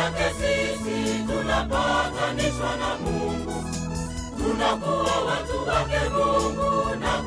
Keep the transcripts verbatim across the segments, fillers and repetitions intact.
yake sisi tunapatanishwa na Mungu, tunakuwa watu wake Mungu na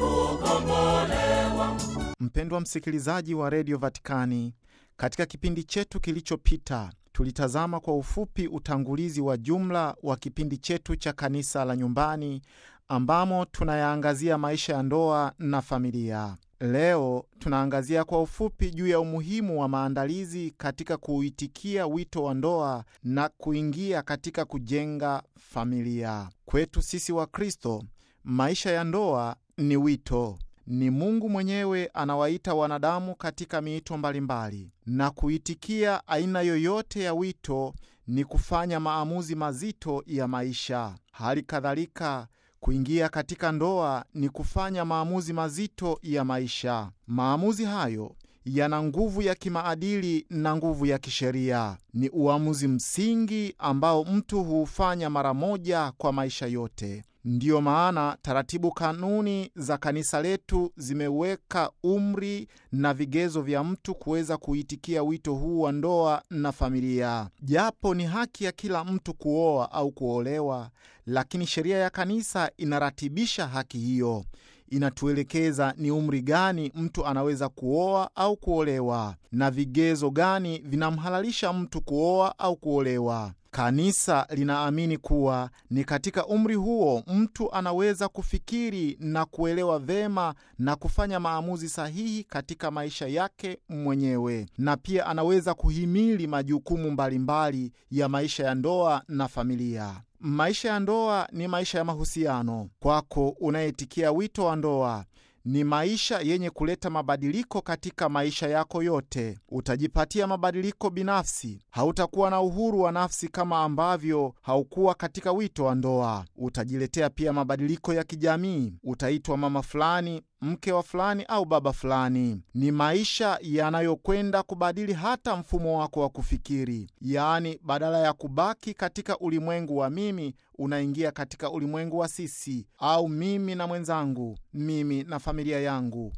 kukombolewa. Mpendwa msikilizaji wa Radio Vatikani, katika kipindi chetu kilichopita tulitazama kwa ufupi utangulizi wa jumla wa kipindi chetu cha kanisa la nyumbani, ambamo tunayaangazia maisha ya ndoa na familia. Leo tunaangazia kwa ufupi juu ya umuhimu wa maandalizi katika kuitikia wito wa ndoa na kuingia katika kujenga familia. Kwetu sisi wa Kristo, maisha ya ndoa ni wito. Ni Mungu mwenyewe anawaita wanadamu katika miito mbalimbali, na kuitikia aina yoyote ya wito ni kufanya maamuzi mazito ya maisha. Hali kadhalika, kuingia katika ndoa ni kufanya maamuzi mazito ya maisha. Maamuzi hayo yana nguvu ya kimaadili na nguvu ya kisheria. Ni uamuzi msingi ambao mtu huufanya mara moja kwa maisha yote. Ndiyo maana taratibu, kanuni za kanisa letu zimeweka umri na vigezo vya mtu kuweza kuitikia wito huu wa ndoa na familia. Japo ni haki ya kila mtu kuoa au kuolewa, lakini sheria ya kanisa inaratibisha haki hiyo. Inatuelekeza ni umri gani mtu anaweza kuoa au kuolewa na vigezo gani vinamhalalisha mtu kuoa au kuolewa. Kanisa linaamini kuwa ni katika umri huo mtu anaweza kufikiri na kuelewa vema na kufanya maamuzi sahihi katika maisha yake mwenyewe, na pia anaweza kuhimili majukumu mbalimbali ya maisha ya ndoa na familia. Maisha ya ndoa ni maisha ya mahusiano. Kwako unaitikia wito wa ndoa, ni maisha yenye kuleta mabadiliko katika maisha yako yote. Utajipatia mabadiliko binafsi. Hautakuwa na uhuru wa nafsi kama ambavyo haukuwa katika wito wa ndoa. Utajiletea pia mabadiliko ya kijamii. Utaitwa mama fulani, mke wa fulani au baba fulani. Ni maisha yanayokwenda kubadili hata mfumo wako wa kufikiri. Yaani, badala ya kubaki katika ulimwengu wa mimi, unaingia katika ulimwengu wa sisi, au mimi na mwenzangu, mimi na familia yangu.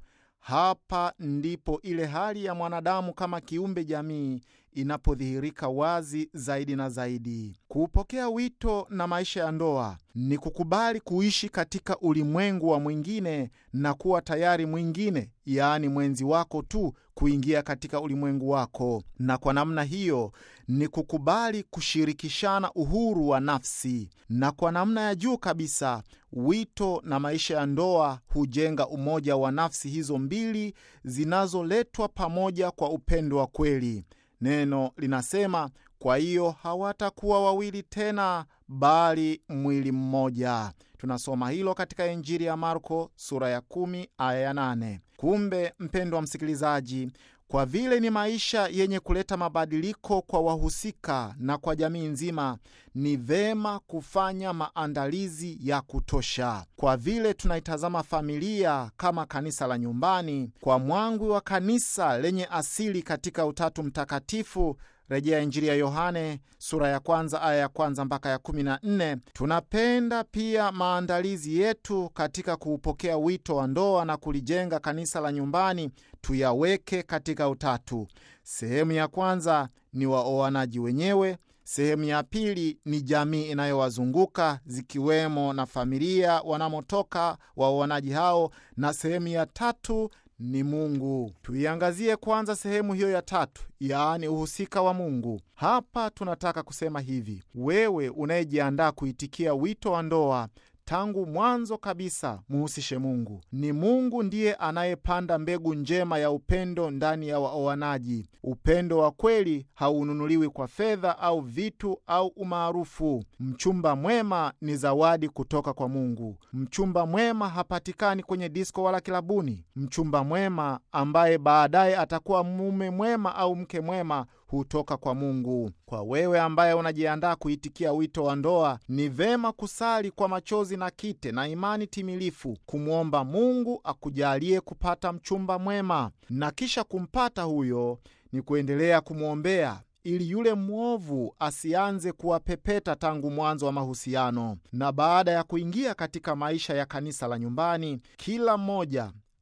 Hapa ndipo ile hali ya mwanadamu kama kiumbe jamii inapodhihirika wazi zaidi na zaidi. Kuupokea wito na maisha ya ndoa ni kukubali kuishi katika ulimwengu wa mwingine na kuwa tayari mwingine, yaani mwenzi wako tu, kuingia katika ulimwengu wako. Na kwa namna hiyo ni kukubali kushirikishana uhuru wa nafsi. Na kwa namna ya juu kabisa, wito na maisha ya ndoa hujenga umoja wa nafsi hizo mbili zinazoletwa pamoja kwa upendo wa kweli. Neno linasema, kwa hiyo hawatakuwa wawili tena, bali mwili mmoja. Tunasoma hilo katika Injili ya Marko sura ya kumi aya ya nane. Kumbe mpendwa msikilizaji, kwa vile ni maisha yenye kuleta mabadiliko kwa wahusika na kwa jamii nzima, ni vema kufanya maandalizi ya kutosha. Kwa vile tunaitazama familia kama kanisa la nyumbani, kwa mwangwi wa kanisa lenye asili katika Utatu Mtakatifu, rejea Injili ya Yohane sura ya kwanza aya ya kwanza mpaka ya kumi na nne. Tunapenda pia maandalizi yetu katika kuupokea wito wa ndoa na kulijenga kanisa la nyumbani tuyaweke katika utatu. Sehemu ya kwanza ni waoanaji wenyewe. Sehemu ya pili ni jamii inayowazunguka, zikiwemo na familia wanamotoka waoanaji hao, na sehemu ya tatu ni Mungu. Tuiangazie kwanza sehemu hiyo ya tatu, yaani uhusika wa Mungu. Hapa tunataka kusema hivi: wewe unayejiandaa kuitikia wito wa ndoa, tangu mwanzo kabisa muhusishe Mungu. Ni Mungu ndiye anayepanda mbegu njema ya upendo ndani ya waoanaji. Upendo wa kweli haununuliwi kwa fedha au vitu au umaarufu. Mchumba mwema ni zawadi kutoka kwa Mungu. Mchumba mwema hapatikani kwenye disko wala kilabuni. Mchumba mwema ambaye baadaye atakuwa mume mwema au mke mwema hutoka kwa Mungu. Kwa wewe ambaye unajiandaa kuitikia wito wa ndoa, ni vema kusali kwa machozi na kite na imani timilifu, kumwomba Mungu akujalie kupata mchumba mwema, na kisha kumpata huyo ni kuendelea kumwombea ili yule mwovu asianze kuwapepeta tangu mwanzo wa mahusiano. Na baada ya kuingia katika maisha ya kanisa la nyumbani, kila mmoja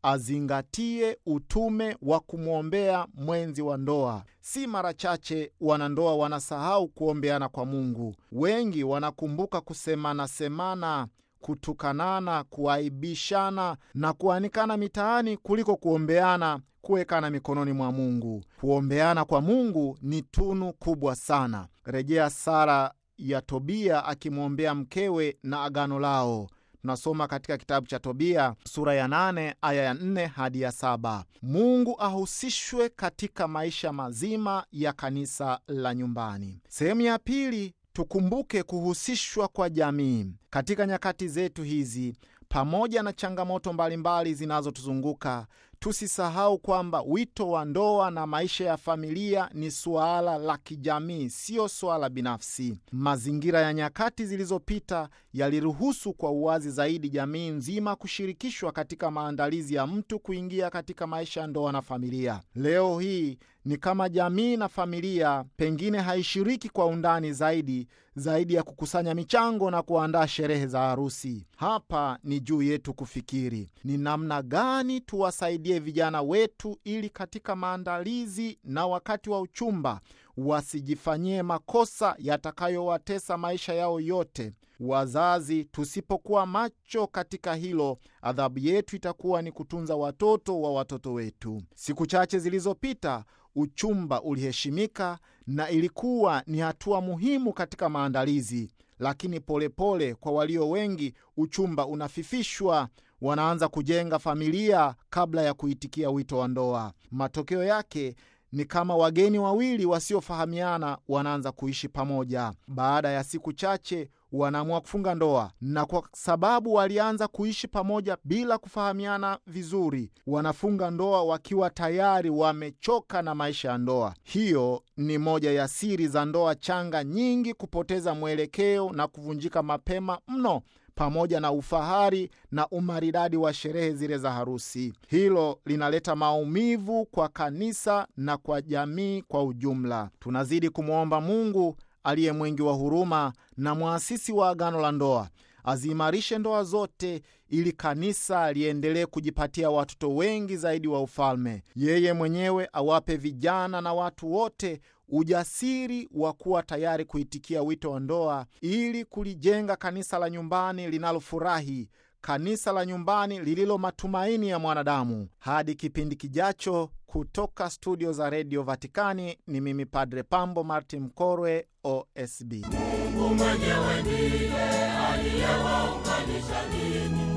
azingatie utume wa kumwombea mwenzi wa ndoa. Si mara chache wanandoa wanasahau kuombeana kwa Mungu. Wengi wanakumbuka kusemana semana, kutukanana, kuaibishana na kuanikana mitaani kuliko kuombeana, kuwekana mikononi mwa Mungu. Kuombeana kwa Mungu ni tunu kubwa sana. Rejea Sara ya Tobia akimwombea mkewe na agano lao. Tunasoma katika kitabu cha Tobia sura ya nane aya ya nne hadi ya saba. Mungu ahusishwe katika maisha mazima ya kanisa la nyumbani. Sehemu ya pili, tukumbuke kuhusishwa kwa jamii. Katika nyakati zetu hizi, pamoja na changamoto mbalimbali zinazotuzunguka, tusisahau kwamba wito wa ndoa na maisha ya familia ni suala la kijamii, sio suala binafsi. Mazingira ya nyakati zilizopita yaliruhusu kwa uwazi zaidi jamii nzima kushirikishwa katika maandalizi ya mtu kuingia katika maisha ya ndoa na familia. Leo hii ni kama jamii na familia pengine haishiriki kwa undani zaidi zaidi ya kukusanya michango na kuandaa sherehe za harusi. Hapa ni juu yetu kufikiri ni namna gani tuwasaidie vijana wetu ili katika maandalizi na wakati wa uchumba wasijifanyie makosa yatakayowatesa maisha yao yote. Wazazi tusipokuwa macho katika hilo, adhabu yetu itakuwa ni kutunza watoto wa watoto wetu. Siku chache zilizopita, uchumba uliheshimika na ilikuwa ni hatua muhimu katika maandalizi, lakini polepole pole, kwa walio wengi uchumba unafifishwa. Wanaanza kujenga familia kabla ya kuitikia wito wa ndoa. Matokeo yake ni kama wageni wawili wasiofahamiana wanaanza kuishi pamoja. Baada ya siku chache wanaamua kufunga ndoa, na kwa sababu walianza kuishi pamoja bila kufahamiana vizuri, wanafunga ndoa wakiwa tayari wamechoka na maisha ya ndoa. Hiyo ni moja ya siri za ndoa changa nyingi kupoteza mwelekeo na kuvunjika mapema mno, pamoja na ufahari na umaridadi wa sherehe zile za harusi. Hilo linaleta maumivu kwa kanisa na kwa jamii kwa ujumla. Tunazidi kumwomba Mungu aliye mwingi wa huruma na muasisi wa agano la ndoa aziimarishe ndoa zote ili kanisa liendelee kujipatia watoto wengi zaidi wa ufalme. Yeye mwenyewe awape vijana na watu wote ujasiri wa kuwa tayari kuitikia wito wa ndoa ili kulijenga kanisa la nyumbani linalofurahi, kanisa la nyumbani lililo matumaini ya mwanadamu. Hadi kipindi kijacho, kutoka studio za Radio Vatikani, ni mimi Padre Pambo Martin Mkorwe, O S B. Mungu mwenyewe ndiye aliyewaunganisha ninyi,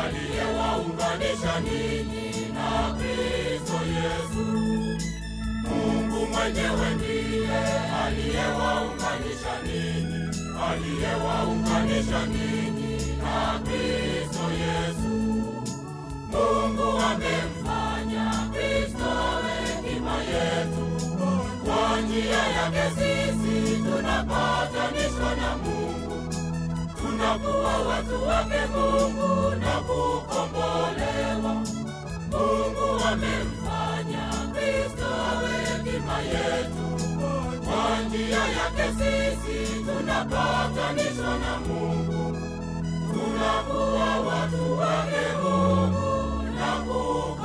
aliyewaunganisha ninyi na Kristo Yesu. Mungu mwenyewe ndiye aliyewaunganisha ninyi, aliyewaunganisha ninyi na Kristo Yesu. Mungu amemfanya Kristo awe hekima yetu. Kwa njia yake sisi tunapatanishwa na Mungu, tunakuwa watu wake Mungu na kukombolewa. Mungu amemfanya Kristo awe hekima yetu. Kwa njia yake sisi tunapatanishwa na Mungu, tunakuwa watu wake Mungu na kukombolewa.